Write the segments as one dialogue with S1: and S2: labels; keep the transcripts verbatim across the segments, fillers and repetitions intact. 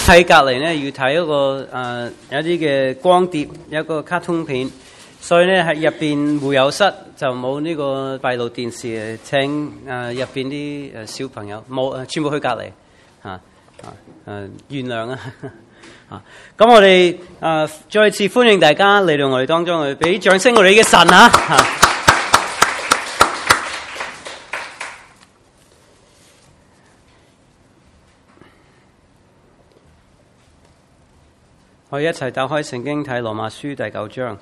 S1: 喺隔離咧要睇嗰個誒、呃、有啲嘅光碟，有一個卡通片，所以咧喺入邊會有室就冇呢個閉路電視，請誒入邊啲誒小朋友冇誒全部去隔離嚇啊誒原諒啊嚇！咁我哋誒、呃、再次歡迎大家嚟到我哋當中去，俾掌聲我哋嘅神啊嚇！我哋一齊打開聖經睇羅馬書第九章。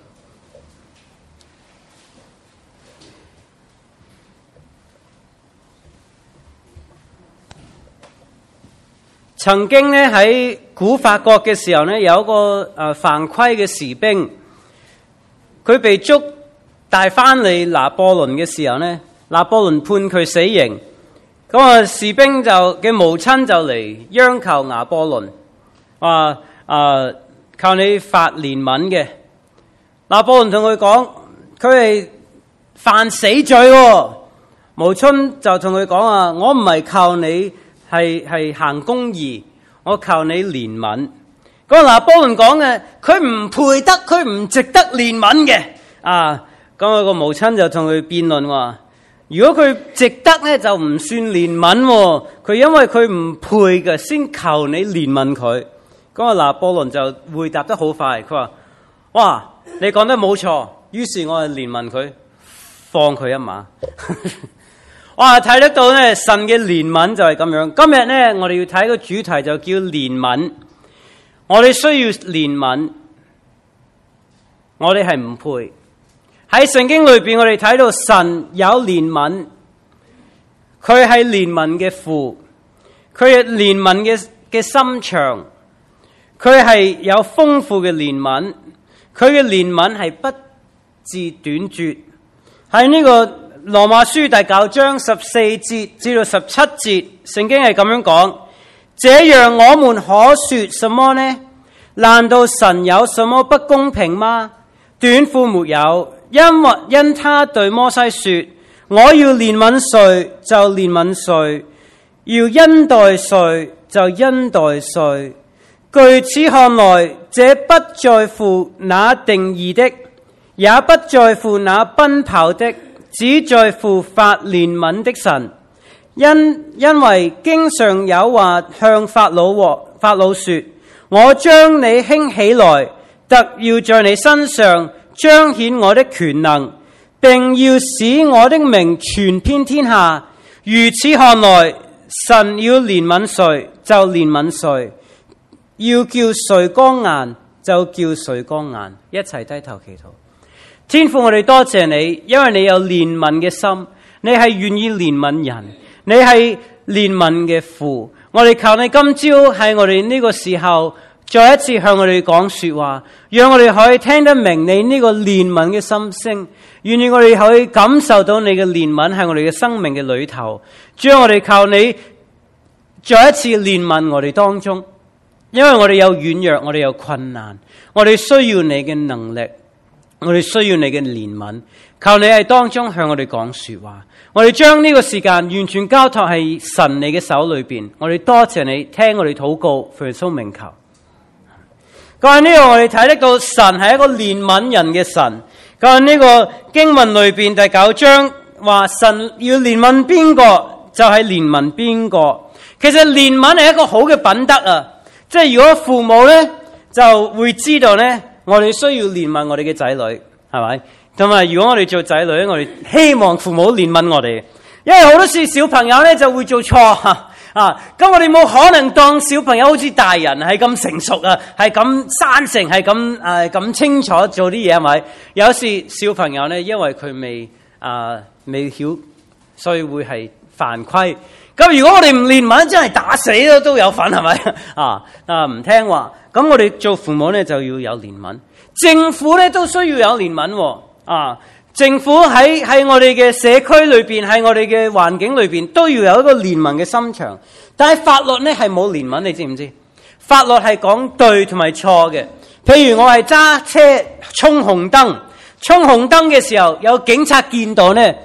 S1: 曾經咧喺古法國嘅時候咧，有一個誒、呃、犯規嘅士兵，佢被捉帶翻嚟拿破崙嘅時候咧，拿破崙判佢死刑。咁啊，士兵就嘅母親就嚟央求拿破崙，話誒靠你發憐憫嘅。拿破崙同佢講，佢係犯死罪喎。母親就同佢講啊，我唔係靠你。係係行公義，我求你憐憫。咁拿破崙講嘅，佢唔配得，佢唔值得憐憫嘅。啊，咁啊個母親就同佢辯論話：如果佢值得咧，就唔算憐憫。佢因為佢唔配嘅，先求你憐憫佢。咁啊拿破崙就回答得好快，佢話：哇，你講得冇錯。於是我就憐憫佢，放佢一馬。哇！睇得到咧，神嘅憐憫就係咁樣。今日咧，我哋要睇個主題就叫憐憫。我哋需要憐憫，我哋係唔配。喺聖經裏邊，我哋睇到神有憐憫，佢係憐憫嘅父，佢係憐憫嘅嘅心腸，佢係有豐富嘅憐憫，佢嘅憐憫係不致短絕。喺呢個羅馬書第九章十四節至到十七節，聖經係咁樣講：這樣我們可說什麼呢？難道神有什麼不公平嗎？斷乎沒有，因為因他對摩西說：我要憐憫誰就憐憫誰，要恩待誰就恩待誰。據此看來，這不在乎那定義的，也不在乎那奔跑的，只在乎發憐憫的神。因因為經上有話向法老和法老說：我將你興起來，特要在你身上彰顯我的權能，並要使我的名傳遍天下。如此看來，神要憐憫誰就憐憫誰，要叫誰剛硬就叫誰剛硬。一齊低頭祈禱。天父，我哋多謝你，因為你有憐憫嘅心，你係願意憐憫人，你係憐憫嘅父。我哋求你今朝喺我哋呢個時候，再一次向我哋講說話，讓我哋可以聽得明你呢個憐憫嘅心聲，願意我哋可以感受到你嘅憐憫喺我哋嘅生命嘅裏頭。主啊，我哋求你再一次憐憫我哋當中，因為我哋有軟弱，我哋有困難，我哋需要你嘅能力。我哋需要你嘅憐憫，求你喺當中向我哋講說話。我哋將呢個時間完全交託喺神你嘅手裏邊。我哋多謝你聽我哋禱告，奉耶穌名求。咁喺呢度我哋睇得到神係一個憐憫人嘅神。咁喺呢個經文裏邊第九章話神要憐憫邊個就係憐憫邊個。其實憐憫係一個好嘅品德啊，即係如果父母咧就會知道咧。我哋需要憐憫我哋嘅仔女，係咪？同埋如果我哋做仔女，我哋希望父母憐憫我哋，因為好多時小朋友咧就會做錯啊。咁我哋冇可能當小朋友好似大人係咁成熟啊，係咁生性，係咁誒咁清楚做啲嘢，係咪？有時小朋友咧，因為佢未啊、呃、未曉，所以會係犯規。咁如果我哋唔憐憫，真係打死都都有份，係咪？啊啊唔聽話。咁我哋做父母咧就要有憐憫，政府咧都需要有憐憫啊！政府喺喺我哋嘅社區裏邊，喺我哋嘅環境裏邊都要有一個憐憫嘅心腸。但係法律咧係冇憐憫，你知唔知？法律係講對同埋錯嘅。譬如我係揸車衝紅燈，衝紅燈嘅時候有警察見到咧，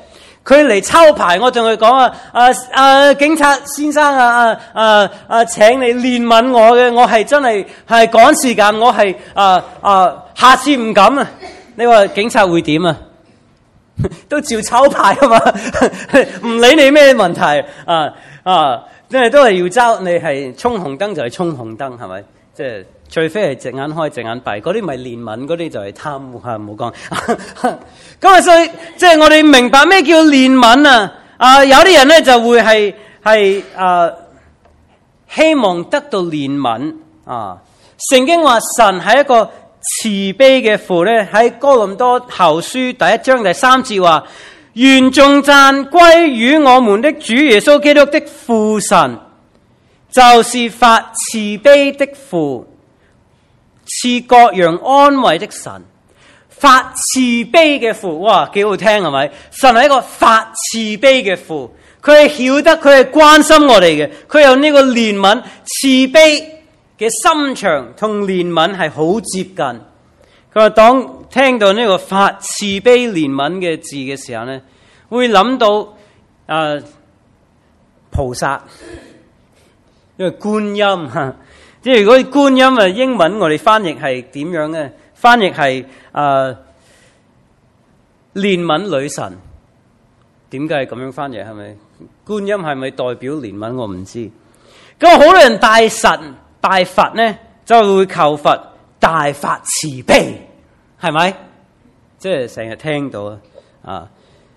S1: 佢嚟抄牌，我同佢講啊，啊啊警察先生啊啊啊啊，請你憐憫我嘅，我係真係係趕時間，我係啊啊，下次唔敢啊。你話警察會點啊？都照抄牌啊嘛，唔理你咩問題啊啊，即係都係要揸，你係衝紅燈就係衝紅燈，係咪？即係除非係隻眼開隻眼閉，嗰啲咪憐憫，嗰啲就係貪污嚇，唔好講。咁啊，所以即係我哋明白咩叫憐憫啊？啊，有啲人咧就會係係啊，希望得到憐憫啊。聖經話神係一個慈悲嘅父咧，喺哥林多後書第一章第三節話：願頌讚歸於我們的主耶穌基督的父神。就是發慈悲的父，賜各樣安慰的神。發慈悲嘅父，哇，幾好聽係咪？神係一個發慈悲嘅父，佢係曉得，佢係關心我哋嘅，佢有呢個憐憫慈悲嘅心腸，同憐憫係好接近。佢話當聽到呢個發慈悲憐憫嘅字嘅時候咧，會諗到誒、呃、菩薩。因為觀音嚇，即係如果觀音啊，英文我哋翻譯係點樣咧？翻譯係誒憐憫女神。點解係咁樣翻譯？係咪觀音係咪代表憐憫？我唔知。咁好多人拜神拜佛咧，就會求佛大發慈悲，係咪？即係成日聽到啊啊！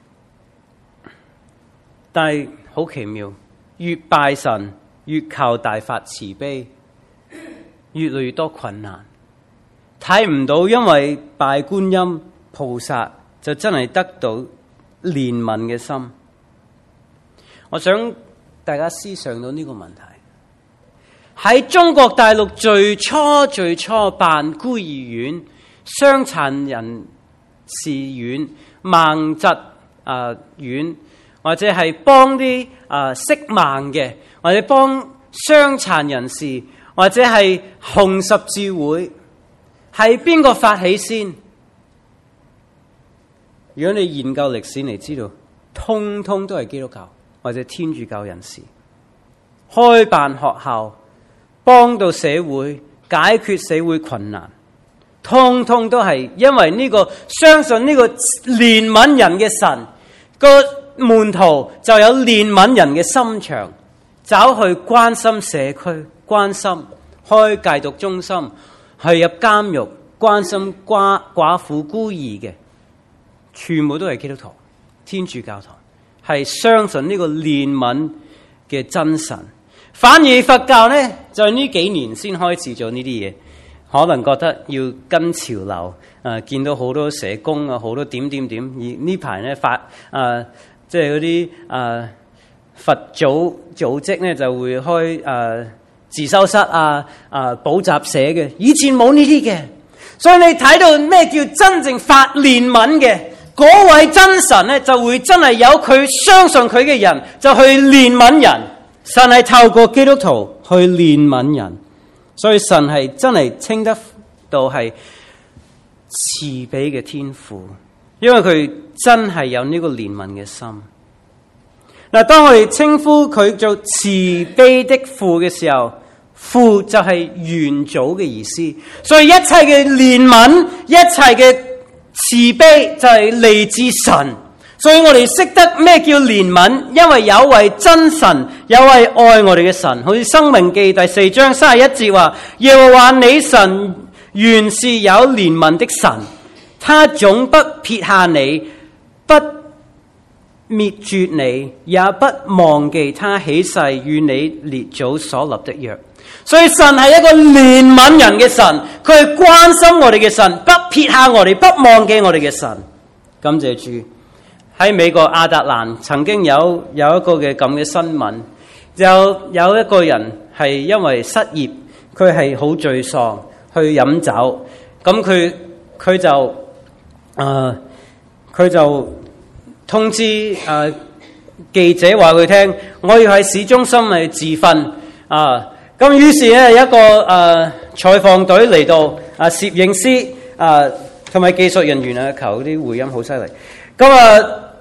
S1: 但係好奇妙，越拜神，越靠大發慈悲，越嚟越多困難，睇唔到，因為拜觀音菩薩就真係得到憐憫嘅心。我想大家思想到呢個問題，喺中國大陸最初最初辦孤兒院、傷殘人士院、盲疾啊院，或者係幫啲啊色盲嘅，或者幫傷殘人士，或者係紅十字會，係邊個發起先？如果你研究歷史，你知道，通通都係基督教或者天主教人士開辦學校，幫到社會解決社會困難，通通都係因為呢個相信呢個憐憫人嘅神個門徒就有憐憫人嘅心腸，走去關心社區，關心開戒毒中心，去入監獄，關心寡寡婦孤兒嘅，全部都係基督徒、天主教徒，係相信呢個憐憫嘅真神。反而佛教呢，就係呢幾年先開始做呢啲嘢，可能覺得要跟潮流，誒、呃、見到好多社工啊，好多點點點，而呢排呢發誒。呃即係嗰啲誒佛祖組織咧，就會開誒、呃、自修室啊、誒補習社嘅，以前冇呢啲嘅。所以你睇到咩叫真正發憐憫嘅嗰位真神咧，就會真係有佢相信佢嘅人就去憐憫人。神係透過基督徒去憐憫人，所以神係真係稱得到係慈悲嘅天父。因為佢真係有呢個憐憫嘅心。嗱，當我哋稱呼佢做慈悲的父嘅時候，父就係元祖嘅意思。所以一切嘅憐憫，一切嘅慈悲就係嚟自神。所以我哋識得咩叫憐憫，因為有位真神，有位愛我哋嘅神。好似《申命記》第四章三十一節話：耶和華你神原是有憐憫的神。他總不撇下你，不滅絕你，也不忘記他起誓與你列祖所立的約。所以神係一個憐憫人嘅神，佢係關心我哋嘅神，不撇下我哋，不忘記我哋嘅神。感謝主。喺美國亞特蘭曾經有有一個嘅咁嘅新聞，有有一個人係因為失業，佢係好沮喪，去飲酒，咁佢佢就。誒，佢、呃、就通知誒、呃、記者話佢聽，我要喺市中心嚟自訓啊！咁、呃、於是咧，一個誒、呃、採訪隊嚟到，啊攝影師啊同埋技術人員啊，求啲回音好犀利。咁啊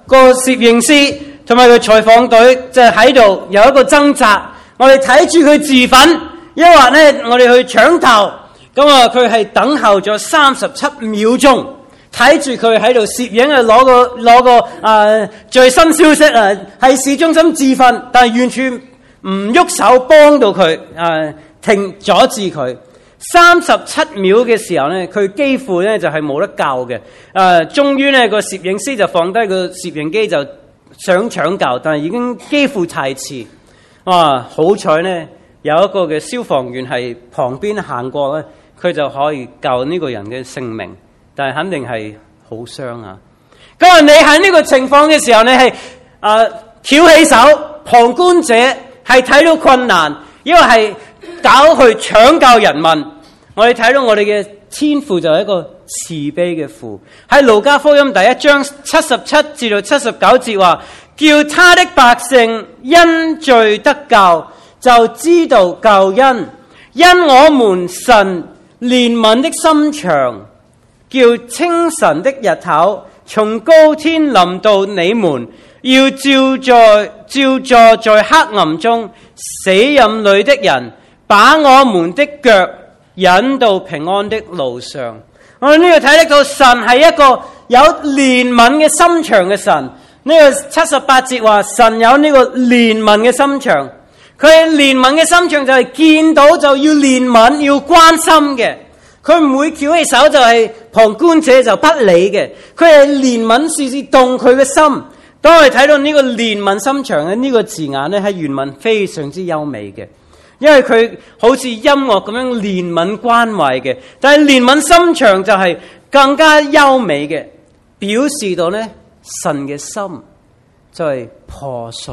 S1: 個攝影師同埋佢採訪隊就喺度有一個掙扎，我哋睇住佢自焚，抑或咧我哋去搶頭。咁啊，佢係等候咗三十七秒鐘，睇住佢喺度攝影啊，攞個攞個誒最新消息啊，喺市中心自焚，但係完全唔喐手幫到佢誒停阻止佢。三十七秒嘅時候咧，佢幾乎咧就係冇得救嘅。誒、呃，終於咧個攝影師就放低個攝影機，就想搶救，但係已經幾乎太遲。哇！好彩咧，有一個嘅消防員係旁邊行過咧，佢就可以救呢個人嘅性命，但係肯定係好傷啊！咁啊，你喺呢個情況嘅時候，你係誒翹起手，旁觀者係睇到困難，因為係搞去搶救人民。我哋睇到我哋嘅天父就係一個慈悲嘅父。喺路加福音第一章七十七至到七十九節話，叫他的百姓因罪得救，就知道救恩，因我們神憐憫的心腸，叫清晨的日頭從高天臨到你們，要照在照坐在黑暗中死蔭裏的人，把我們的腳引到平安的路上。我哋呢度睇得到神係一個有憐憫嘅心腸嘅神。呢個七十八節話神有呢個憐憫嘅心腸，佢係憐憫嘅心腸就係見到就要憐憫要關心嘅，佢唔會翹起手就係旁觀者就不理嘅，佢係憐憫時時動佢嘅心。當我哋睇到呢個憐憫心腸嘅呢個字眼咧，喺原文非常之優美嘅。因為佢好似音樂咁樣憐憫關懷嘅，但係憐憫心腸就係更加優美嘅，表示到咧神嘅心就係破碎。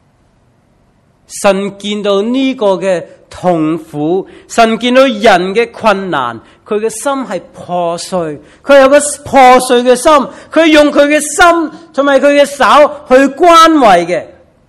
S1: 神見到呢個嘅痛苦，神見到人嘅困難，佢嘅心係破碎，佢有個破碎嘅心，佢用佢嘅心同埋佢嘅手去關懷嘅。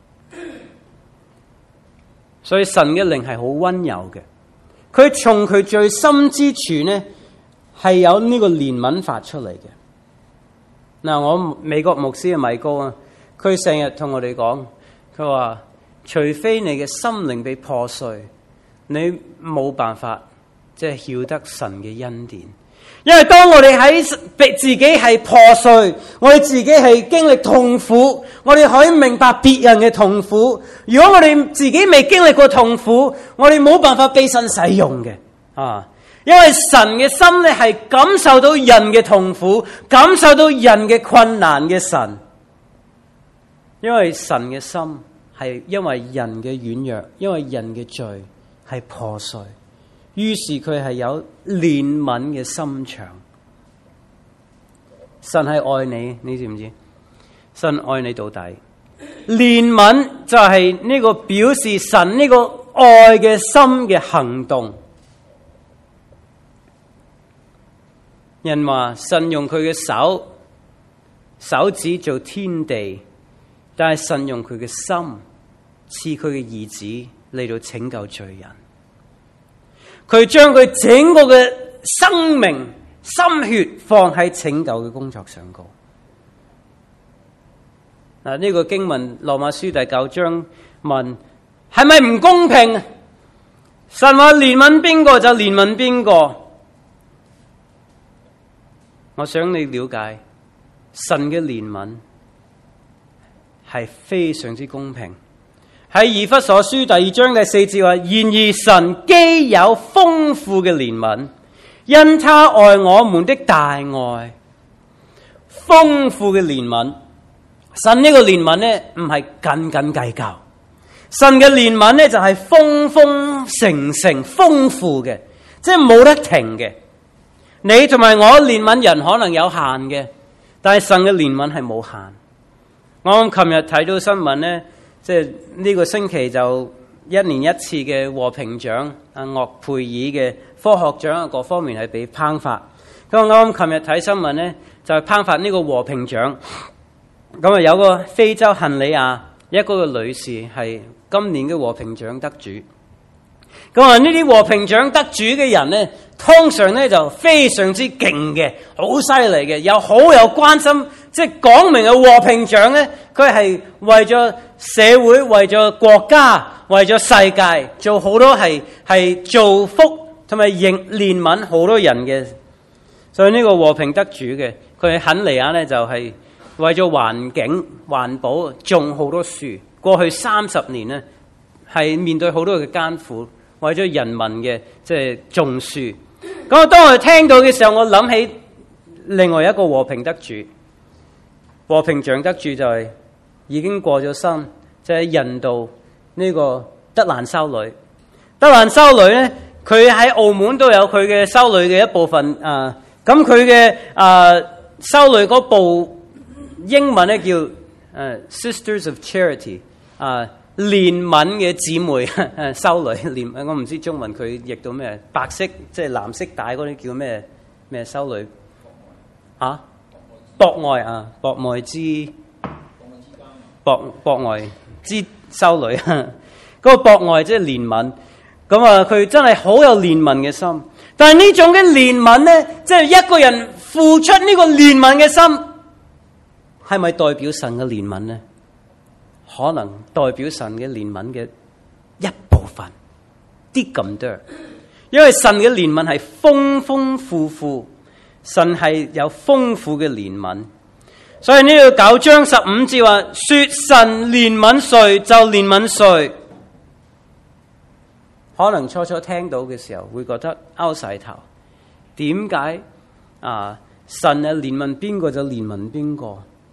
S1: 所以神嘅靈係好溫柔嘅，佢從佢最深之處呢係有呢個憐憫發出嚟嘅。嗱，我美國牧師嘅米高啊，佢成日同我哋講，佢話除非你嘅心靈被破碎，你冇辦法即係曉得神嘅恩典。因為當我哋喺自己係破碎，我哋自己係經歷痛苦，我哋可以明白別人嘅痛苦。如果我哋自己未經歷過痛苦，我哋冇辦法被神使用嘅啊！因為神嘅心咧係感受到人嘅痛苦，感受到人嘅困難嘅神。因為神嘅心係因為人嘅軟弱，因為人嘅罪係破碎。於是佢係有憐憫嘅心腸，神係愛你，你知唔知？神愛你到底。憐憫就係呢個表示神呢個愛嘅心嘅行動。人話神用佢嘅手手指做天地，但係神用佢嘅心賜佢嘅兒子嚟到拯救罪人。佢將佢整個嘅生命心血放喺拯救嘅工作上高。嗱，呢個經文羅馬書第九章問係咪唔公平？神話憐憫邊個就憐憫邊個。我想你了解神嘅憐憫係非常之公平。喺以弗所書第二章第四節話，然而神既有豐富嘅憐憫，因他愛我們的大愛，豐富嘅憐憫。神呢個憐憫呢唔係斤斤計較，神嘅憐憫呢就係豐豐盛盛豐富嘅，即係冇得停嘅。你同埋我憐憫人可能有限嘅，但係神嘅憐憫係冇限。我琴日睇到新聞呢，即係呢個星期就一年一次嘅和平獎，阿諾佩爾嘅科學獎啊，各方面係被頒發。咁我啱啱琴日睇新聞呢，就係頒發呢個和平獎。咁啊有個非洲肯尼亞一個嘅女士係今年嘅和平獎得主。咁啊呢啲和平獎得主嘅人呢， 通常咧就非常之勁嘅，好犀利嘅，又好有關心，即係講明嘅和平獎咧，佢係為咗社會、為咗國家、為咗世界做好多係係造福同埋憐憐憫好多人嘅。所以呢個和平得主嘅，佢喺肯尼亞咧就係為咗環境環保種好多樹。過去三十年咧係面對好多嘅艱苦，為咗人民嘅即係種樹。咁我當我聽到嘅時候，我諗起另外一個和平得主，和平獎得主就係已經過咗身，就係印度呢個德蘭修女。德蘭修女咧，佢喺澳門都有佢嘅修女嘅一部分啊。咁佢嘅啊修女嗰部英文咧叫誒、啊、Sisters of Charity 啊。憐憫嘅姊妹修女，憐我唔知中文佢譯到咩，白色即係藍色帶嗰啲叫咩咩修女啊？博愛啊，博愛之博博愛之修女，嗰個博愛即係憐憫。咁啊，佢真係好有憐憫嘅心。但係呢種嘅憐憫咧，即係一個人付出呢個憐憫嘅心，係咪代表神嘅憐憫咧？可能代表神嘅憐憫嘅一部分，啲咁多，因為神嘅憐憫係豐豐富富，神係有豐富嘅憐憫，所以呢個九章十五節話，說神憐憫誰就憐憫誰。可能初初聽到嘅時候會覺得拗晒頭，點解啊？神啊憐憫邊個就憐憫邊個？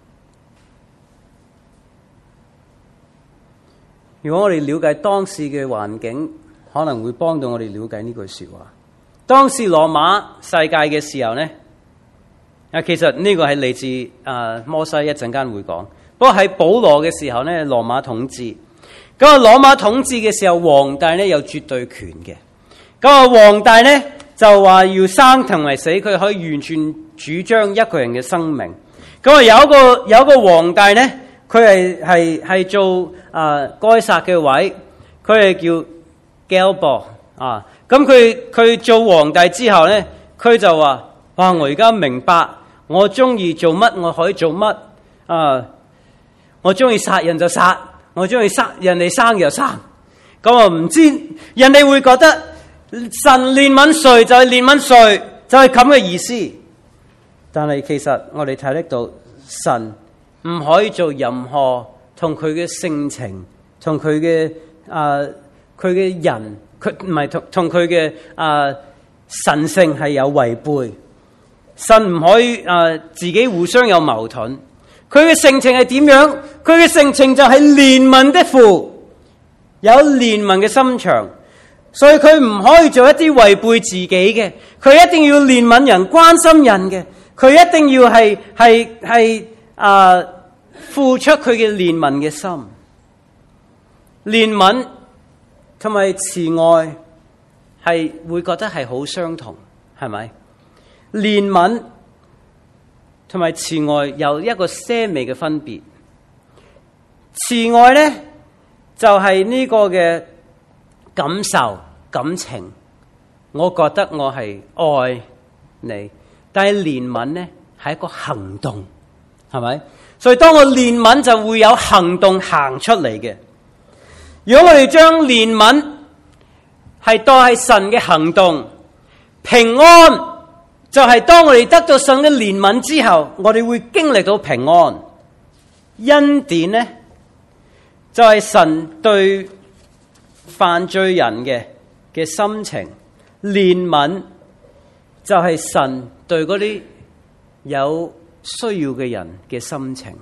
S1: 如果我哋了解當時嘅環境，可能會幫到我哋了解呢句說話。當時羅馬世界嘅時候呢，啊，其實呢個係嚟自啊摩西，一陣間會講。不過喺保羅嘅時候呢，羅馬統治。咁啊，羅馬統治嘅時候，皇帝呢有絕對權嘅。咁啊，皇帝呢就話要生同埋死，佢可以完全主張一個人嘅生命。咁啊，有一個有一個皇帝呢。佢係係係做啊該撒嘅位，佢係叫 Galba 啊。咁佢佢做皇帝之後咧，佢就話：哇！我而家明白，我中意做乜我可以做乜啊！我中意殺人就殺，我中意殺人哋生就生。咁我唔知人哋會覺得神憐憫誰就係憐憫誰，就係咁嘅意思。但係其實我哋睇得到神。唔可以做任何同佢嘅性情、同佢嘅啊佢嘅人，佢唔係同同佢嘅啊神性係有違背。神唔可以啊、呃、自己互相有矛盾。佢嘅性情係點樣？佢嘅性情就係憐憫的父，有憐憫嘅心腸，所以佢唔可以做一啲違背自己嘅。佢一定要憐憫人、關心人嘅。佢一定要係係係啊。付出佢嘅憐憫嘅心，憐憫同埋慈愛係會覺得係好相同，係咪？憐憫同埋慈愛有一個些微嘅分別。慈愛咧就係、是、呢個嘅感受感情，我覺得我係愛你，但係憐憫咧係一個行動，係咪？所以當我憐憫就會有行動行出嚟嘅。如果我哋將憐憫係當係神嘅行動，平安就係當我哋得到神嘅憐憫之後，我哋會經歷到平安。恩典呢，就係神對犯罪人嘅嘅心情，憐憫就係神對嗰啲有需要嘅人嘅心情。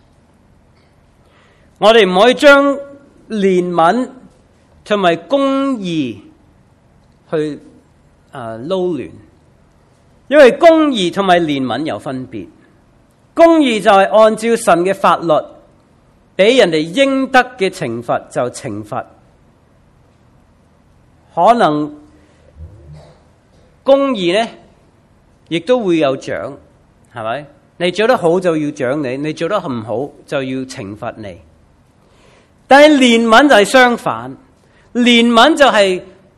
S1: 我哋唔可以將憐憫同埋公義去啊撈亂，因為公義同埋憐憫有分別。公義就係按照神嘅法律，俾人哋應得嘅懲罰就懲罰。可能公義呢，亦都會有獎，係咪？你做得好就要獎你，你做得唔好就要懲罰你。但係憐憫就係相反，憐憫就係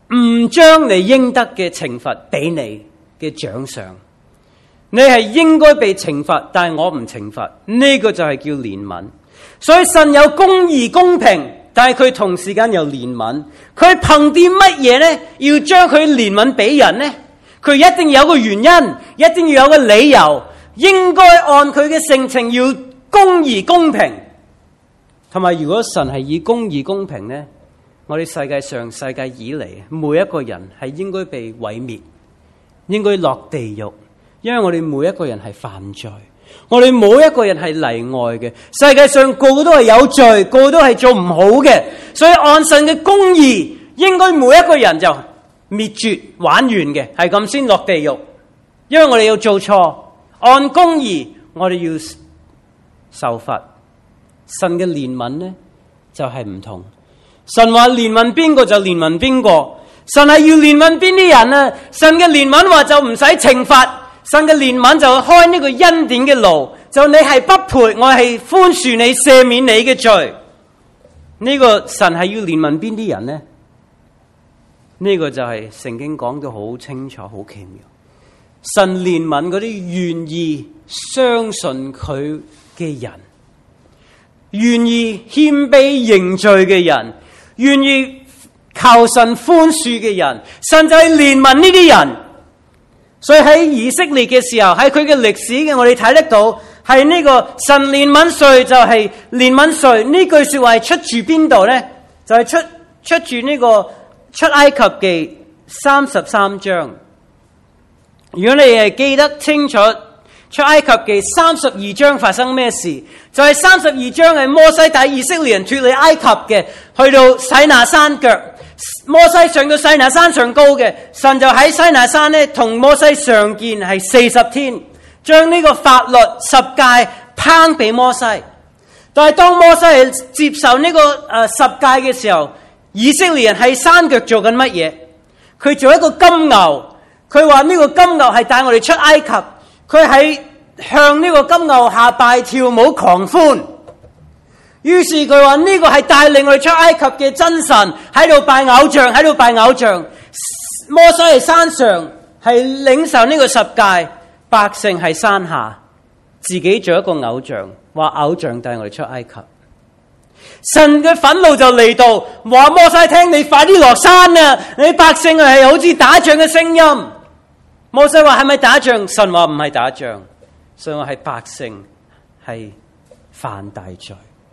S1: 唔將你應得嘅懲罰俾你嘅獎賞。你係應該被懲罰，但係我唔懲罰，呢個就係叫憐憫。所以神有公義公平，但係佢同時間有憐憫。佢憑啲乜嘢呢？要將佢憐憫俾人呢？佢一定有個原因，一定要有個理由，應該按佢嘅性情要公義公平。同埋如果神係以公義公平呢，我哋世界上世界以嚟每一個人係應該被毀滅，應該落地獄，因為我哋每一個人係犯罪，我哋冇一個人係例外嘅。世界上個個都係有罪，個個都係做唔好嘅，所以按神嘅公義，應該每一個人就滅絕玩完嘅，係咁先落地獄。因為我哋要做錯，按公義我哋要受罰。神嘅憐憫呢就係唔同。神話憐憫邊個就憐憫邊個，神係要憐憫邊啲人啊？神嘅憐憫話就唔使懲罰，神嘅憐憫就開呢個恩典嘅路，就你係不配，我係寬恕你、赦免你嘅罪。呢個神係要憐憫邊啲人呢？呢個就係聖經講到好清楚、好奇妙。神憐憫嗰啲願意相信佢嘅人，願意謙卑認罪嘅人，願意求神寬恕嘅人，神就係憐憫呢啲人。所以喺以色列嘅時候，喺佢嘅歷史嘅，我哋睇得到係呢個神憐憫誰就係憐憫誰。呢句說話係出住邊度呢？就係、是、出出住呢個出埃及記三十三章。如果你係記得清楚出埃及記三十二章發生咩事，就係三十二章係摩西帶以色列人脫離埃及嘅，去到西奈山腳。摩西上到西奈山上高嘅，神就喺西奈山呢同摩西上見係四十天，將呢個法律十誡頒俾摩西。但係當摩西係接受呢個誒十誡嘅時候，以色列人喺山腳做緊乜嘢？佢做一個金牛，佢話呢個金牛係帶我哋出埃及，佢喺向呢個金牛下拜跳舞狂歡。於是佢話呢個係帶領我哋出埃及嘅真神，喺度拜偶像，喺度拜偶像。摩西喺山上係領受呢個十誡，百姓喺山下自己做一個偶像，話偶像帶我哋出埃及。神嘅憤怒就嚟到，話摩西聽，你快啲落山啊！你百姓係好似打仗嘅聲音。摩西話係咪打仗？神話唔係打仗，神話係百姓係犯大罪。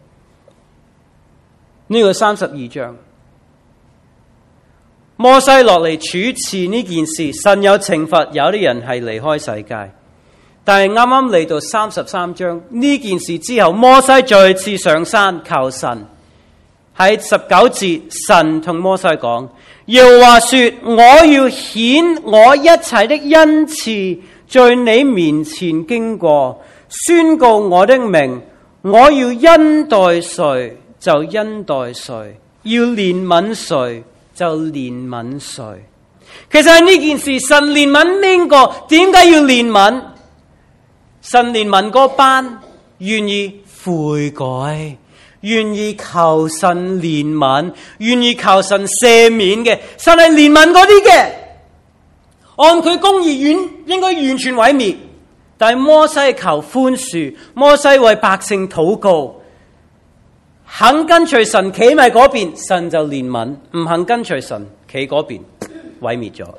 S1: 呢個三十二章，摩西落嚟處置呢件事，神有懲罰，有啲人係離開世界。但係啱啱嚟到三十三章呢件事之後，摩西再次上山求神。喺十九節，神同摩西講：耶和華說，我要顯我一切的恩賜在你面前經過，宣告我的名。我要恩待誰就恩待誰，要憐憫誰就憐憫誰。其實喺呢件事，神憐憫邊個？點解要憐憫？神憐憫嗰班願意悔改、願意求神憐憫、願意求神赦免嘅，神係憐憫嗰啲嘅。按佢公義遠應該完全毀滅，但係摩西求寬恕，摩西為百姓禱告，肯跟隨神企埋嗰邊，神就憐憫；唔肯跟隨神企嗰邊，毀滅咗。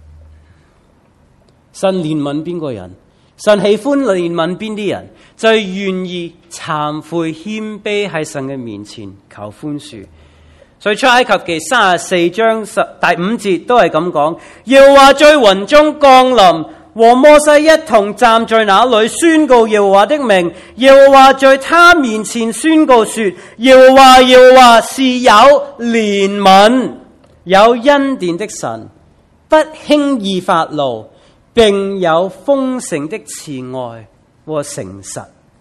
S1: 神憐憫邊個人？神喜歡憐憫邊啲人？就係願意懺悔謙卑喺神嘅面前求寬恕。所以出埃及記三十四章十第五節都係咁講：耶和華在雲中降臨，和摩西一同站在那裏，宣告耶和華的名。耶和華在他面前宣告說：耶和華耶和華是有憐憫、有恩典的神，不輕易發怒，並有豐盛的慈愛和誠實。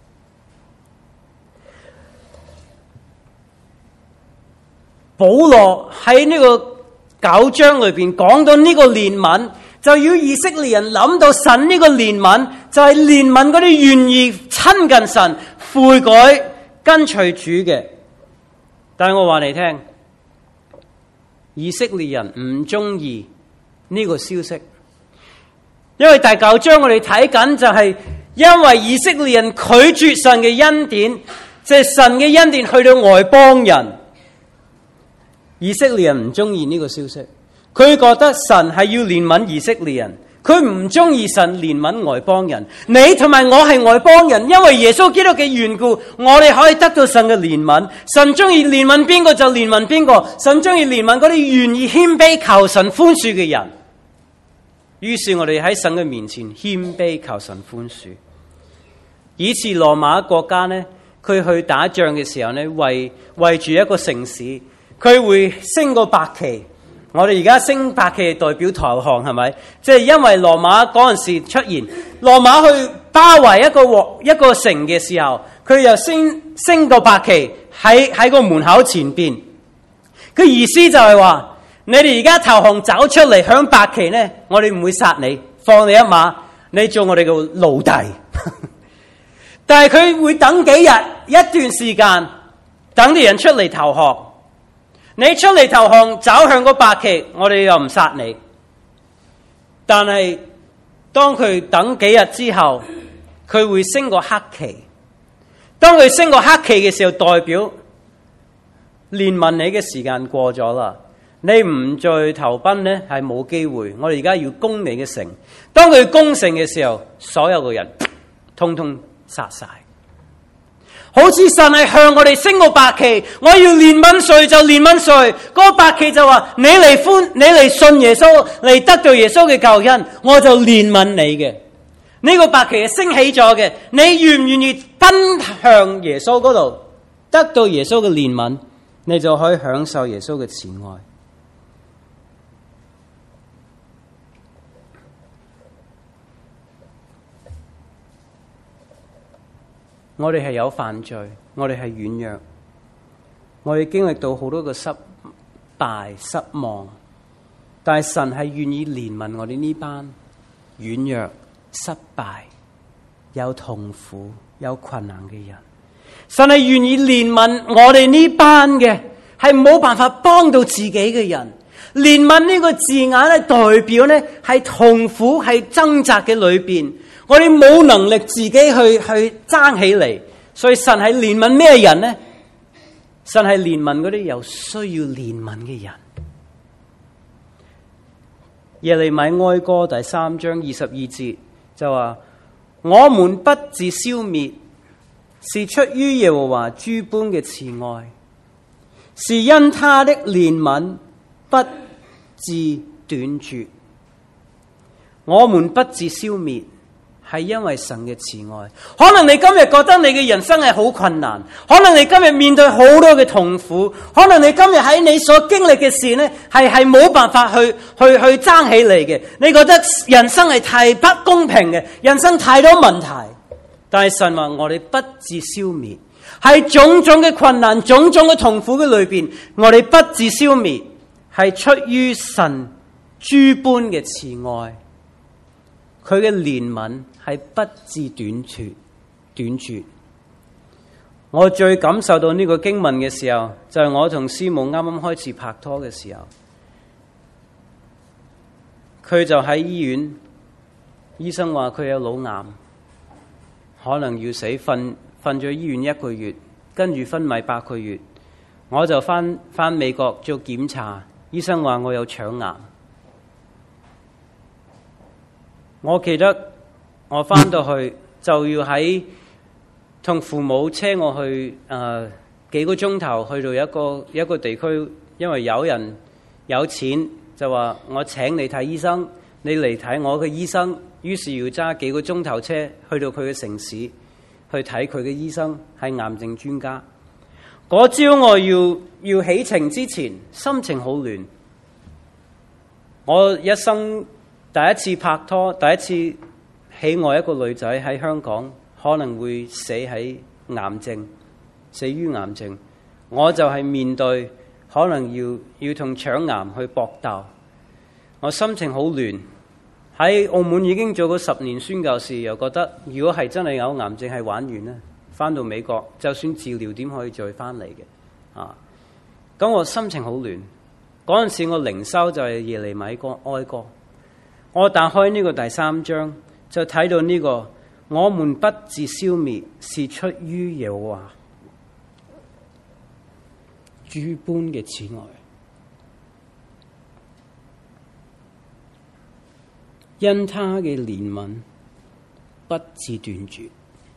S1: 保羅喺呢個九章裏邊講到呢個憐憫，就要以色列人諗到神呢個憐憫，就係憐憫嗰啲願意親近神、悔改、跟隨主嘅。但係我話你聽， 以色列人唔中意呢個消息，因為第九章我哋睇緊就係因為以色列人拒絕神嘅恩典，即係神嘅恩典去到外邦人，以色列人唔中意呢個消息，佢覺得神係要憐憫以色列人，佢唔中意神憐憫外邦人。你同埋我係外邦人，因為耶穌基督嘅緣故，我哋可以得到神嘅憐憫。神中意憐憫邊個就憐憫邊個，神中意憐憫嗰啲願意謙卑求神寬恕嘅人。於是我哋喺神嘅面前謙卑求神寬恕。以前羅馬國家呢，佢去打仗嘅時候呢，圍圍住一個城市，佢會升個白旗。我哋而家升白旗代表投降，係咪？即係因為羅馬嗰陣時出現，羅馬去包圍一個一個城嘅時候，佢又升升個白旗喺喺個門口前邊。佢意思就係話，你哋而家投降走出嚟響白旗呢，我哋唔會殺你，放你一馬，你做我哋嘅奴隸。但係佢會等幾日一段時間，等啲人出嚟投降。你出嚟投降，走向個白旗，我哋又唔殺你。但係當佢等幾日之後，佢會升個黑旗。當佢升個黑旗嘅時候，代表憐憫你嘅時間過咗啦。你唔再投奔呢，係冇機會。我哋而家要攻你嘅城。當佢攻城嘅時候，所有嘅人通通殺晒。好似神係向我哋升個白旗，我要憐憫誰就憐憫誰。嗰個白旗就話，你嚟歡，你嚟信耶穌，嚟得到耶穌嘅救恩，我就憐憫你嘅。呢個白旗係升起咗嘅，你願唔願意奔向耶穌嗰度，得到耶穌嘅憐憫，你就可以享受耶穌嘅慈愛。我哋係有犯罪，我哋係軟弱，我哋經歷到好多個失敗、失望，但係神係願意憐憫我哋呢班軟弱、失敗、有痛苦、有困難嘅人。神係願意憐憫我哋呢班嘅係冇辦法幫到自己嘅人。憐憫呢個字眼咧，代表咧係痛苦、係掙扎嘅裏邊。我哋冇能力自己去去爭起嚟，所以神係憐憫咩人呢？神係憐憫嗰啲有需要憐憫嘅人。耶利米哀歌第三章二十二節就話：我們不致消滅，是出於耶和華諸般嘅慈愛，是因他的憐憫不致斷絕。我們不致消滅，係因為神嘅慈愛。可能你今日覺得你嘅人生係好困難，可能你今日面對好多嘅痛苦，可能你今日喺你所經歷嘅事呢，係係冇辦法去去去爭起嚟嘅。你覺得人生係太不公平嘅，人生太多問題。但係神話我哋不致消滅，係種種嘅困難、種種嘅痛苦嘅裏邊，我哋不致消滅，係出於神諸般嘅慈愛。佢嘅憐憫係不致短缺、短絕。我最感受到呢個經文嘅時候，就係我同師母啱啱開始拍拖嘅時候，佢就喺醫院，醫生話佢有腦癌，可能要死，瞓瞓咗醫院一個月，跟住昏迷八個月，我就翻翻美國做檢查，醫生話我有腸癌。我記得我翻到去就要喺同父母車我去誒、呃、幾個鐘頭去到一個一個地區，因為有人有錢就話我請你睇醫生，你嚟睇我嘅醫生，於是要揸幾個鐘頭車去到佢嘅城市去睇佢嘅醫生，係癌症專家。嗰朝我要要起程之前，心情好亂。我一生第一次拍拖，第一次喜愛一個女仔喺香港，可能會死喺癌症，死於癌症。我就係面對可能要要同腸癌去搏鬥，我心情好亂。喺澳門已經做過十年宣教士，又覺得如果係真係有癌症係玩完啦，翻到美國就算治療點可以再翻嚟嘅啊！咁我心情好亂。 嗰陣時我靈修就係耶利米歌哀歌。我打開呢個第三章就睇到呢、這個，我們不致消滅，是出於耶和華諸般嘅慈愛，因他嘅憐憫不致斷絕。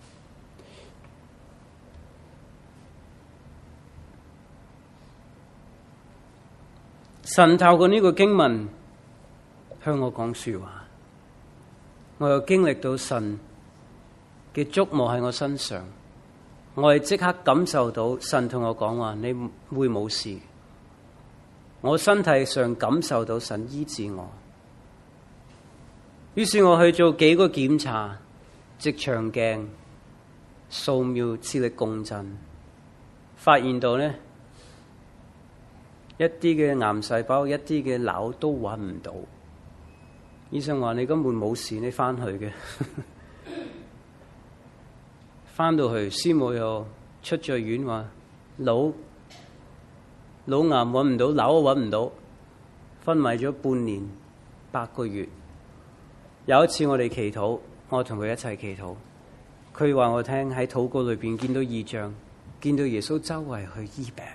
S1: 神透過呢個經文向我講說話，我又經歷到神嘅觸摸喺我身上，我係即刻感受到神同我講話，你會冇事。我身體上感受到神醫治我，於是我去做幾個檢查，直腸鏡、掃描、磁力共振，發現到呢一啲嘅癌細胞、一啲嘅瘤都揾唔到。醫生話你根本冇事，你翻去嘅。翻到去，師母又出咗院話腦腦癌揾唔到，瘤揾唔到，昏迷咗半年八個月。有一次我哋祈禱，我同佢一齊祈禱，佢話我聽喺禱告裏邊見到異象，見到耶穌周圍去醫病。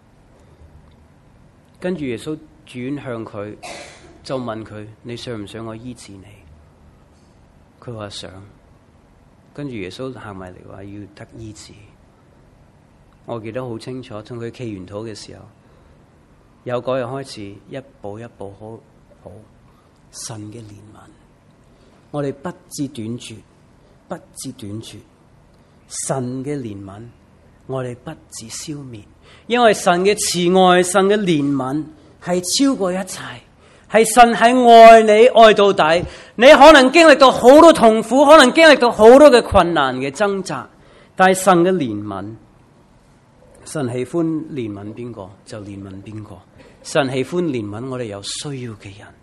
S1: 跟住耶穌轉向佢，就問佢：你想唔想我醫治你？佢話想。跟住耶穌行埋嚟話要得醫治。我記得好清楚，同佢祈完禱嘅時候，由嗰日開始一步一步好好神嘅憐憫，我哋不致斷絕，不致斷絕。神嘅憐憫，我哋不致消滅。因為神嘅慈愛、神嘅憐憫係超過一切，係神係愛你愛到底。你可能經歷到好多痛苦，可能經歷到好多嘅困難嘅掙扎，但係神嘅憐憫，神喜歡憐憫邊個就憐憫邊個。神喜歡憐憫我哋有需要嘅人。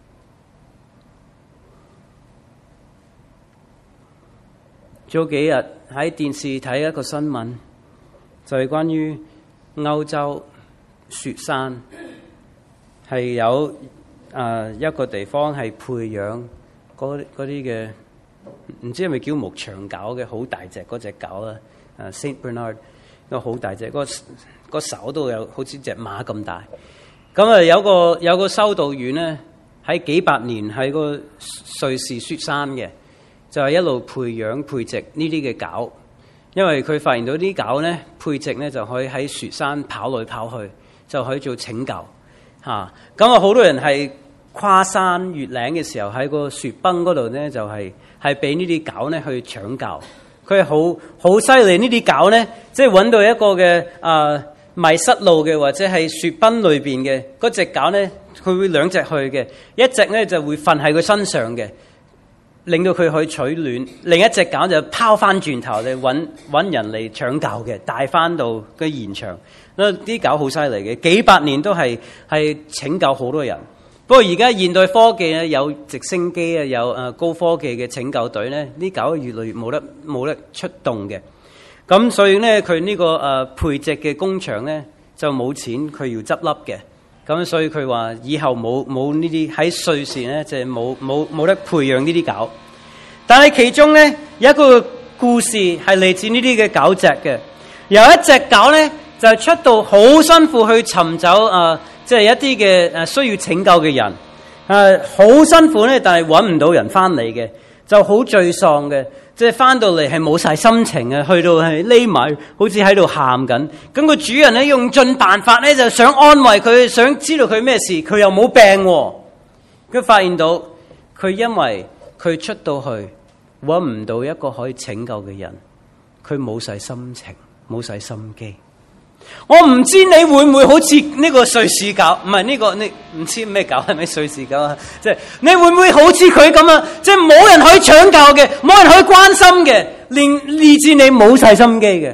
S1: 早幾日喺電視睇一個新聞，就係關於歐洲雪山係有誒一個地方係培養嗰啲嘅，唔知係咪叫牧場狗嘅，好大隻嗰隻狗啊，誒 Saint Bernard 個好大隻，個個手都有好似隻馬咁大。咁啊有個有個修道院咧，喺幾百年喺個瑞士雪山嘅，就係一路培養培植呢啲嘅狗。因為佢發現到啲狗咧配植咧就可以喺雪山跑來跑去，就可以做拯救嚇。咁啊好多人係跨山越嶺嘅時候喺個雪崩嗰度咧就係係俾呢啲狗咧去搶救。佢係好好犀利，呢啲狗咧即係揾到一個嘅啊、呃、迷失路嘅或者係雪崩裏邊嘅嗰隻狗咧，佢會兩隻去嘅，一隻咧就會瞓喺佢身上嘅，令到佢可以取暖，另一隻狗就拋翻轉頭嚟揾揾人嚟搶救嘅，帶翻到個現場。啲狗好犀利嘅，幾百年都係係拯救好多人。不過而家現代科技咧，有直升機啊，有誒高科技嘅拯救隊咧，啲狗越嚟越冇得冇得出動嘅。咁所以咧，佢呢個誒培植嘅工場咧就冇錢，佢要執笠嘅。咁所以佢話以後冇冇呢啲喺瑞士咧，就係冇冇冇得培養呢啲狗。但係其中咧有一個故事係嚟自呢啲嘅狗隻嘅。有一隻狗咧就出到好辛苦去尋找誒，即係一啲嘅誒需要拯救嘅人。誒好辛苦咧，但係揾唔到人翻嚟嘅，就好沮喪嘅。即係翻到嚟係冇晒心情啊，去到係匿埋，好似喺度喊緊。咁個主人咧用盡辦法咧，就想安慰佢，想知道佢咩事，佢又冇病喎。佢發現到佢因為佢出到去揾唔到一個可以拯救嘅人，佢冇晒心情，冇晒心機。我唔知你會唔會好似呢個瑞士狗，唔係呢個你唔知咩狗，係咪瑞士狗啊？即係你會唔會好似佢咁啊？即係冇人可以搶救嘅，冇人可以關心嘅，連以致你冇晒心機嘅。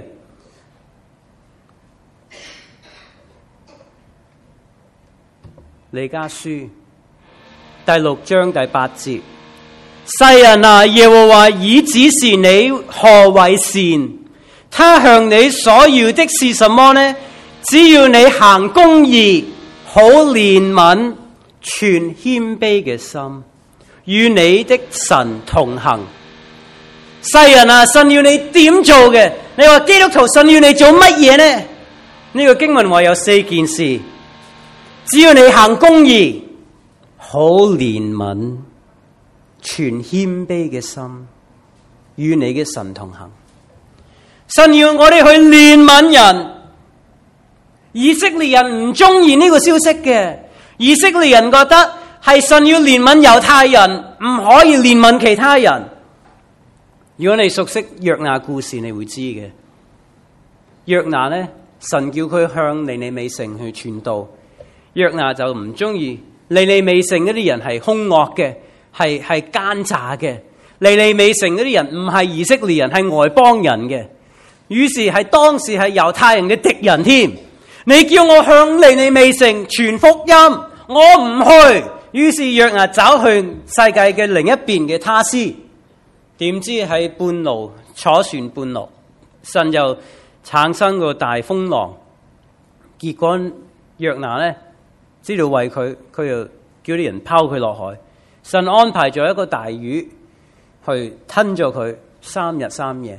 S1: 彌迦書第六章第八節：世人啊，耶和華已指示你何為善。他向你所要的是什麼呢？只要你行公義、 好憐憫、全謙卑嘅心，與你的神同行。世人啊，神要你點做嘅？你話基督徒，神要你做乜嘢呢？呢、這個經文話有四件事，只要你行公義、好憐憫、全謙卑嘅心，與你嘅神同行。神要我哋去憐憫人。以色列人唔中意呢個消息嘅，以色列人覺得係神要憐憫猶太人，唔可以憐憫其他人。如果你熟悉約拿故事，你會知嘅。約拿呢，神叫佢向尼尼微城去傳道，約拿就唔中意。尼尼微城嗰啲人係兇惡嘅，係係奸詐嘅。尼尼微城嗰啲人唔係以色列人，係外邦人嘅。於是係當時係猶太人嘅敵人添。你叫我向尼尼微城傳福音，我唔去。於是約拿走去世界嘅另一邊嘅他施。點知喺半路坐船半路，神就產生個大風浪，結果約拿呢知道為佢，佢又叫啲人拋佢落海。神安排咗一個大魚去吞咗佢三日三夜。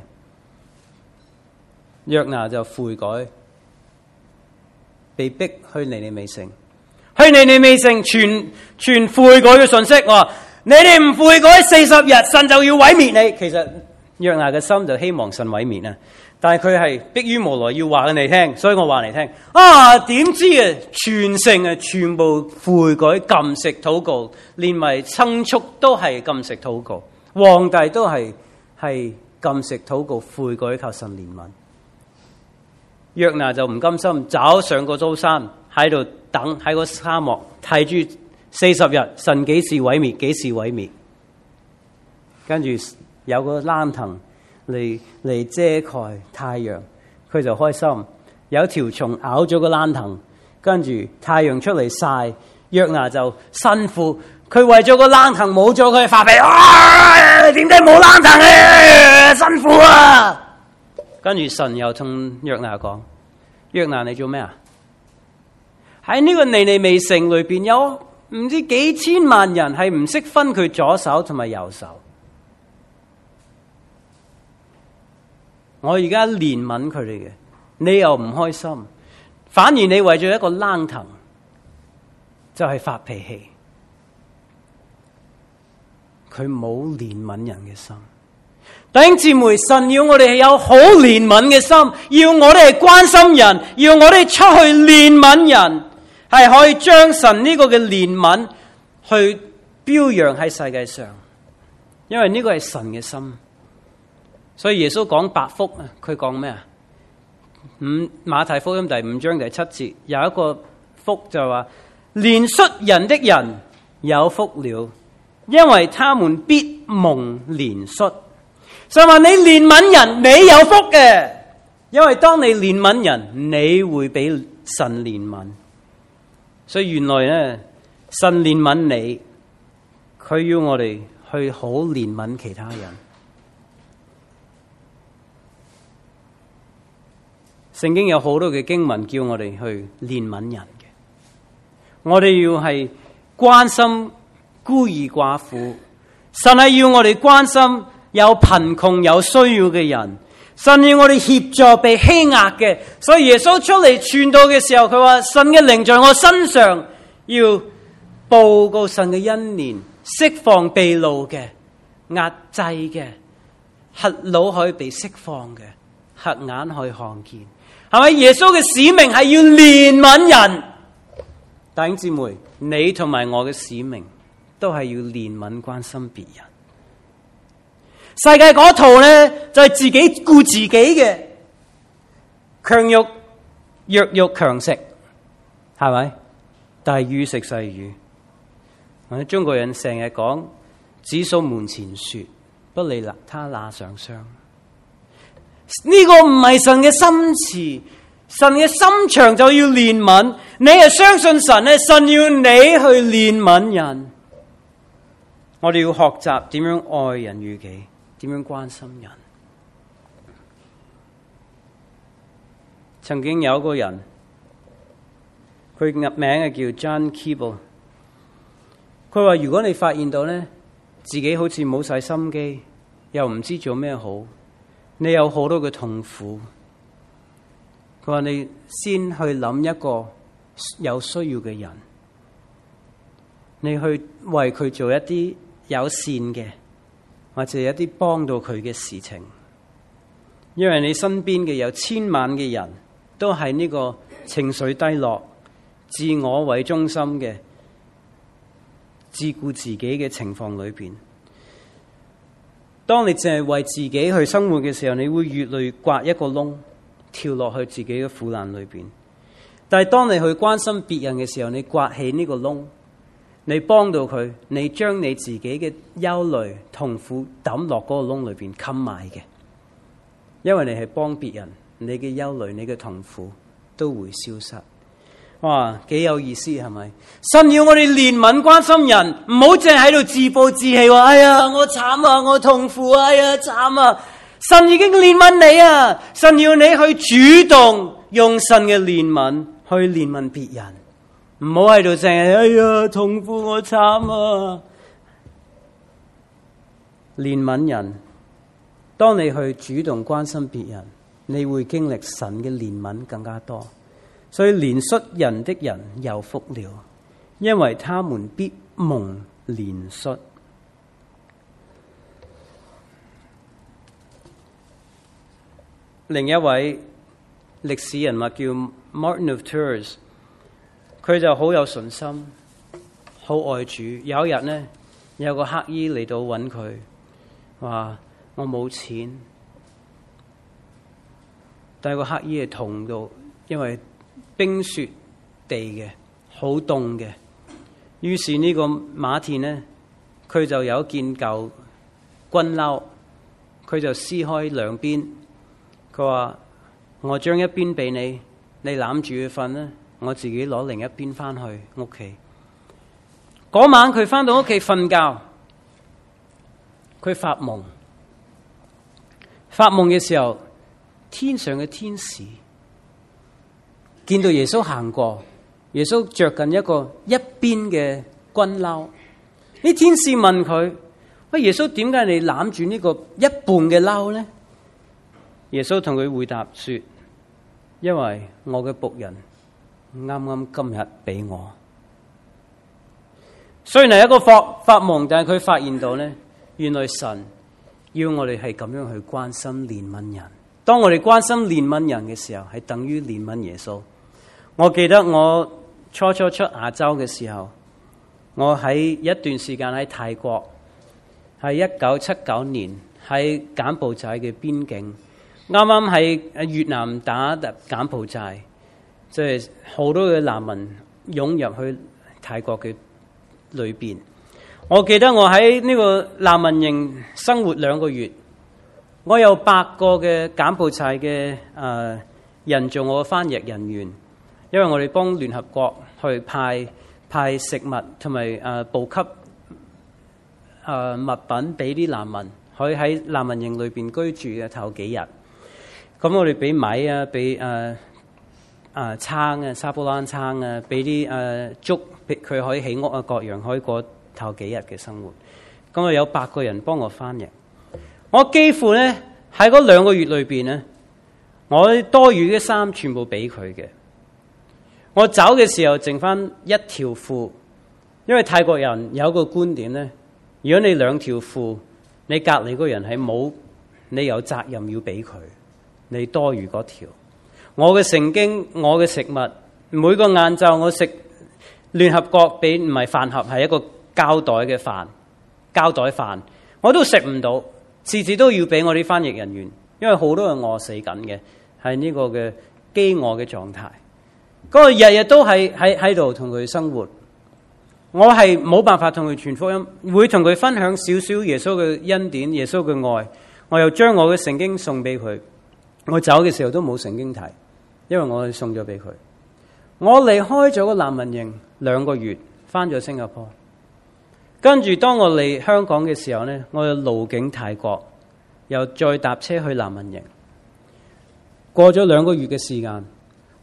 S1: 約拿就悔改，被逼去尼尼微城，去尼尼微城傳傳悔改嘅信息。我話你哋唔悔改四十日，神就要毀滅你。其實約拿嘅心就希望神毀滅啊，但係佢係迫於無奈要話俾你聽，所以我話你聽。啊，點知啊，全城啊全部悔改禁食禱告，連埋牲畜都係禁食禱告，皇帝都係係禁食禱告悔改求神憐憫。約拿就唔甘心，走上個高山喺度等，喺個沙漠睇住四十日，神幾時毀滅，幾時毀滅。跟住有個蘭藤嚟嚟遮蓋太陽，佢就開心。有條蟲咬咗個蘭藤，跟住太陽出嚟曬，約拿就辛苦。佢為咗個蘭藤冇咗佢發脾氣，啊，點解冇蘭藤啊？辛苦啊！跟住神又同約拿講：約拿，你做咩啊？喺呢個尼尼微城裏邊有唔知幾千萬人係唔識分佢左手同埋右手。我而家憐憫佢哋嘅，你又唔開心，反而你為咗一個冷藤就係發脾氣。佢冇憐憫人嘅心。弟兄姊妹，神要我哋有好憐憫嘅心，要我哋係關心人，要我哋出去憐憫人，係可以將神呢個嘅憐憫去表揚喺世界上，因為呢個係神嘅心。所以耶穌講八福啊，佢講咩啊？五馬太福音第五章第七節有一個福就話：憐恤人的人有福了，因為他們必蒙憐恤。就話你憐憫人，你有福嘅，因為當你憐憫人，你會俾神憐憫。所以原來咧，神憐憫你，佢要我哋去好憐憫其他人。聖經有好多嘅經文叫我哋去憐憫人嘅，我哋要係關心孤兒寡婦，神係要我哋關心有貧窮有需要嘅人，神要我哋協助被欺壓嘅。所以耶穌出嚟傳道嘅時候，佢話神嘅靈在我身上，要報告神嘅恩年，釋放被擄嘅、壓制嘅、瞎腦可以被釋放嘅、瞎眼可以看見。係咪？耶穌嘅使命係要憐憫人。弟兄姊妹，你同埋我嘅使命都係要憐憫關心別人。世界嗰套咧就係、是、自己顧自己嘅，強肉弱肉強食，係咪？但係魚食細魚。我哋中國人成日講只掃門前雪，不理他那上霜。呢、這個唔係神嘅心詞，神嘅心腸就要憐憫。你係相信神咧，神要你去憐憫人。我哋要學習點樣愛人如己，點樣關心人。曾經有一個人， 佢嘅名係叫 John Keeble。佢話如果你發現到咧自己好似冇晒心機，又唔知做咩好，你有好多嘅痛苦，佢話你先去諗一個有需要嘅人，你去為佢做一啲友善嘅，或者一啲幫到佢嘅事情。因為你身邊嘅有千萬嘅人都係呢個情緒低落、自我為中心嘅、自顧自己嘅情況裏邊。當你淨係為自己去生活嘅時候，你會越嚟越刮一個窿，跳落去自己嘅苦難裏邊。但係當你去關心別人嘅時候，你刮起呢個窿，你幫到佢，你將你自己嘅憂慮、痛苦抌落嗰個窿裏邊冚埋嘅。因為你係幫別人，你嘅憂慮、你嘅痛苦都會消失。哇，幾有意思係咪？神要我哋憐憫關心人，唔好淨係喺度自暴自棄話，哎呀我慘啊，我痛苦啊，哎呀慘啊！神已經憐憫你啊！神要你去主動用神嘅憐憫去憐憫別人，唔好喺度淨係哎呀痛苦我慘啊！憐憫人。當你去主動關心別人，你會經歷神嘅憐憫更加多。所以憐恤人的人有福了，因為他們必蒙憐恤。另一位歷史人物叫 Martin of Tours， 佢就好有信心，好愛主。有一日呢，有個乞衣嚟到揾佢，話我冇錢，但係個乞衣係痛到，因為冰雪地嘅，好凍嘅。於是呢個馬田呢，佢就有一件舊軍褸，佢就撕開兩邊，佢話我將一邊俾你，你攬住佢瞓啦，我自己攞另一邊翻去屋企。嗰晚佢翻到屋企瞓覺，佢發夢。發夢嘅時候，天上嘅天使見到耶穌行過，耶穌着緊一個一邊嘅軍褸。啲天使問佢：喂，耶穌，點解你攬住呢個一半嘅褸呢？耶穌同佢回答說：因為我嘅僕人啱啱今日俾我。雖然係一個發發夢，但係佢發現到呢，原來神要我哋係咁樣去關心憐憫人。當我哋關心憐憫人嘅時候，係等於憐憫耶穌。我記得我初初出亞洲嘅時候，我喺一段時間喺泰國，喺一九七九年喺柬埔寨嘅邊境，啱啱喺越南打入柬埔寨，即係好多嘅難民湧入去泰國嘅裏邊。我記得我喺呢個難民營生活兩個月，我有八個嘅柬埔寨嘅誒、呃、人做我嘅翻譯人員，因為我哋幫聯合國去派派食物同埋誒補給誒物品俾啲難民，可以喺難民營裏邊居住嘅頭幾日。咁我哋俾米啊，俾誒誒撐啊，沙煲罌撐啊，俾啲誒粥，俾佢可以起屋啊，各樣可以過頭幾日嘅生活。咁我有八個人幫我翻譯，我幾乎咧喺嗰兩個月裏邊咧，我多餘嘅衫全部俾佢嘅。我走嘅時候剩翻一條褲，因為泰國人有一個觀點咧，如果你兩條褲，你隔離嗰人係冇，你有責任要俾佢，你多餘嗰條。我嘅聖經，我嘅食物，每個晏晝我食聯合國俾唔係飯盒，係一個膠袋嘅飯，膠袋飯，我都食唔到，次次都要俾我啲翻譯人員，因為好多人餓死緊嘅，係呢個嘅飢餓嘅狀態。嗰個日日都係喺喺度同佢生活，我係冇辦法同佢傳福音，會同佢分享少少耶穌嘅恩典、耶穌嘅愛。我又將我嘅聖經送俾佢，我走嘅時候都冇聖經睇，因為我送咗俾佢。我離開咗個難民營兩個月，翻咗新加坡。跟住當我嚟香港嘅時候呢，我又路經泰國，又再搭車去難民營。過咗兩個月嘅時間，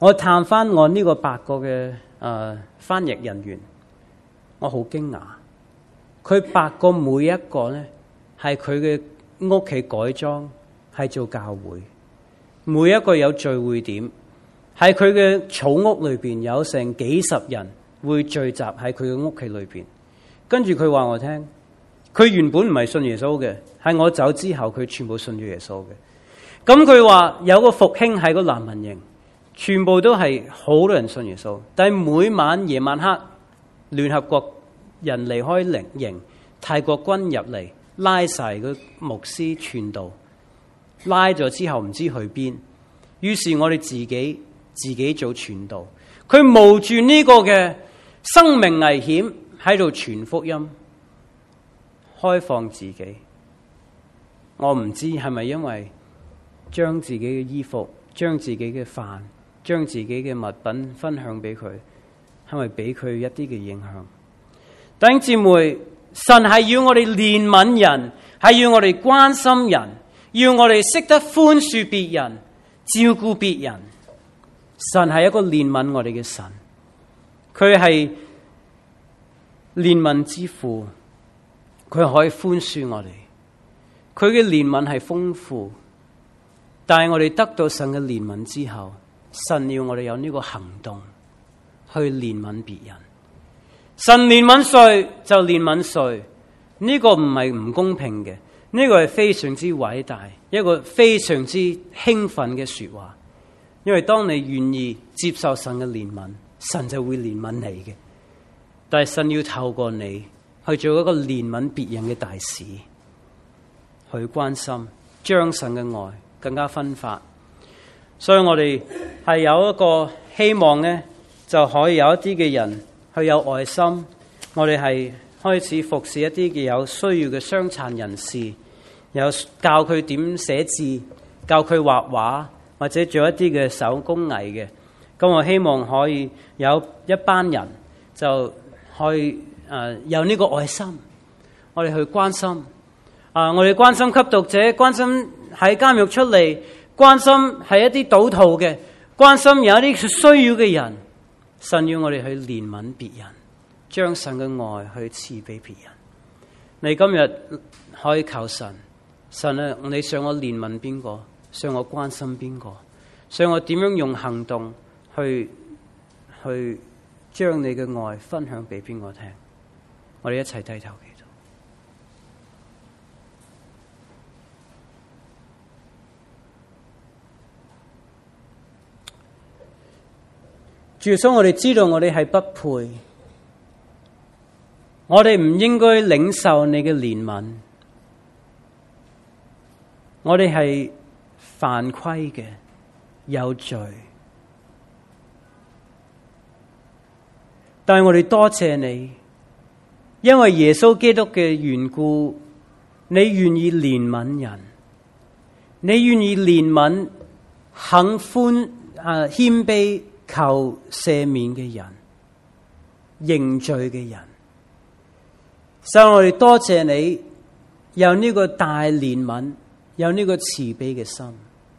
S1: 我探翻我呢個八個嘅誒、呃、翻譯人員，我好驚訝，佢八個每一個咧係佢嘅屋企改裝，係做教會，每一個有聚會點，喺佢嘅草屋裏邊有成幾十人會聚集喺佢嘅屋企裏邊。跟住佢話我聽，佢原本唔係信耶穌嘅，喺我走之後佢全部信咗耶穌嘅。咁佢話有個復興喺個難民營，全部都係好多人信耶穌，但係每晚夜晚黑，聯合國人離開營營，泰國軍入嚟拉晒個牧師傳道，拉咗之後唔知去邊，於是我哋自己自己做傳道，佢冒住呢個嘅生命危險喺度傳福音，開放自己。我唔知係咪因為將自己嘅衣服、將自己嘅飯、將自己嘅物品分享俾佢，係咪俾佢一啲嘅影響？弟兄姊妹，神係要我哋憐憫人，係要我哋關心人，要我哋識得寬恕別人、照顧別人。神係一個憐憫我哋嘅神，佢係憐憫之父，佢可以寬恕我哋，佢嘅憐憫係豐富。但係我哋得到神嘅憐憫之後，神要我哋有呢個行動去憐憫別人。神憐憫誰就憐憫誰，呢個唔係唔公平嘅，呢個係非常之偉大，一個非常之興奮嘅說話。因為當你願意接受神嘅憐憫，神就會憐憫你嘅。但係神要透過你去做一個憐憫別人嘅大使，去關心，將神嘅愛更加分發。所以我哋係有一個希望呢，就可以有一啲嘅人去有愛心。我哋係開始服侍一啲嘅有需要嘅傷殘人士，有教佢點寫字，教佢畫畫，或者做一啲嘅手工藝嘅。咁我希望可以有一班人就可以誒、呃、有呢個愛心，我哋去關心啊、呃！我哋關心吸毒者，關心喺監獄出嚟，關心係一啲賭徒嘅，關心有一啲需要嘅人。神要我哋去憐憫別人，將神嘅愛去賜俾別人。你今日可以求神，神啊，你想我憐憫邊個？想我關心邊個？想我點樣用行動去去將你嘅愛分享俾邊個聽？我哋一齊低頭祈禱。主耶穌，我哋知道我哋係不配，我哋唔應該領受你嘅憐憫，我哋係犯規嘅，有罪。但係我哋多謝你，因為耶穌基督嘅緣故，你願意憐憫人，你願意憐憫肯寬啊謙卑求赦免嘅人，認罪嘅人。所以我哋多謝你有呢個大憐憫，有呢個慈悲嘅心。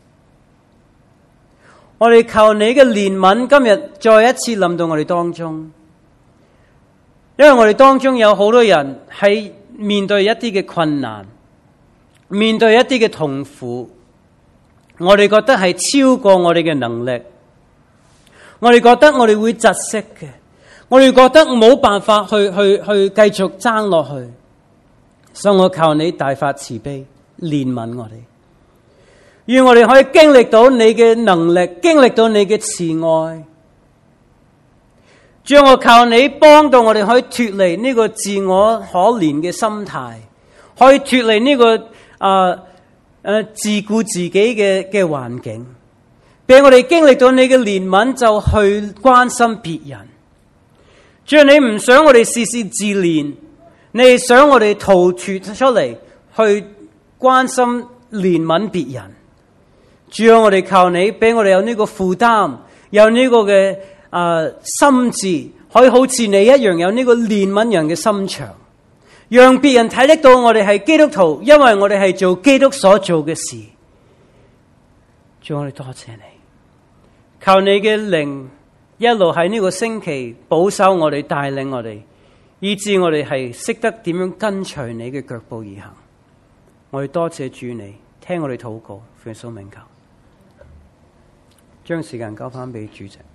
S1: 我哋求你嘅憐憫今日再一次臨到我哋當中，因為我哋當中有好多人係面對一啲嘅困難，面對一啲嘅痛苦，我哋覺得係超過我哋嘅能力，我哋覺得我哋會窒息嘅，我哋覺得冇辦法去去去繼續爭落去。所以我求你大發慈悲，憐憫我哋，願我哋可以經歷到你嘅能力，經歷到你嘅慈愛。主，我求你幫到我哋可以脫離呢個自我可憐嘅心態，可以脫離呢個啊誒自顧自己嘅嘅環境，俾我哋經歷到你嘅憐憫，就去關心別人。主，你唔想我哋事事自憐，你係想我哋逃脫出嚟去關心憐憫別人。主，我哋求你俾我哋有呢個負擔，有呢個嘅啊、呃、心智，可以好似你一樣有呢個憐憫人嘅心腸，讓別人睇得到我哋係基督徒，因為我哋係做基督所做嘅事。主，我哋多謝你， 求你嘅靈一路喺呢個星期保守我哋，帶領我哋，以致我哋係識得點樣跟隨你嘅腳步而行。我哋多謝主你，聽我哋禱告，奉耶穌名求，將時間交翻俾主席。